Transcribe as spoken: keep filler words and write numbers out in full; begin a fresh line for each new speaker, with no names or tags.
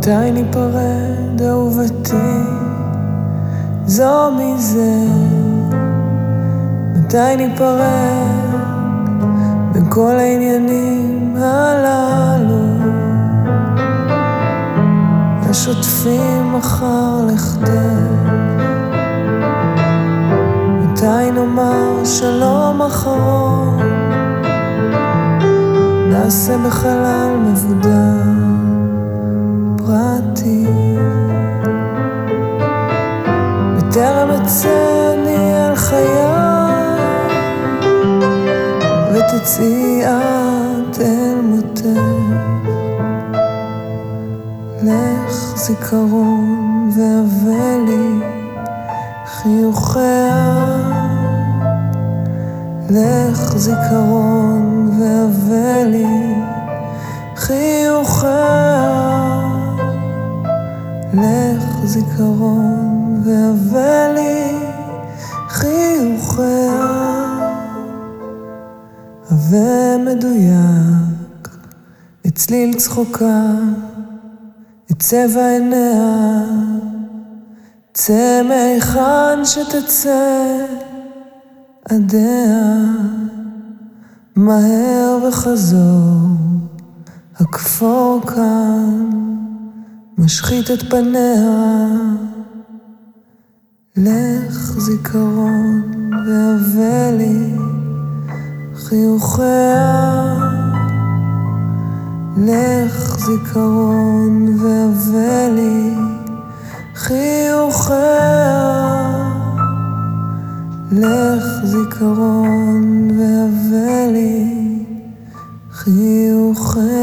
מתי ניפרד אהובתי זו מזה? מתי ניפרד בין כל העניינים הללו השוטפים אחר לכתך? מתי נאמר שלום אחרון נעשה בחלל מבודד פרטי? בטרם אצא אני על חיי ותצאי את אל מותך, לך זיכרון והבא לי חיוכיה, לך זיכרון והבא לי חיוכיה, לך זיכרון והבא לי חיוכיה. הווה מדויק את צליל צחוקה, את צבע עיניה, צא מהיכן שתצא עדיה, מהר וחזור הכפור כאן משחית את פניה, לך זיכרון והבא לי חיוכיה, לך זיכרון והבא לי חיוכיה, לך זיכרון והבא לי חיוכיה.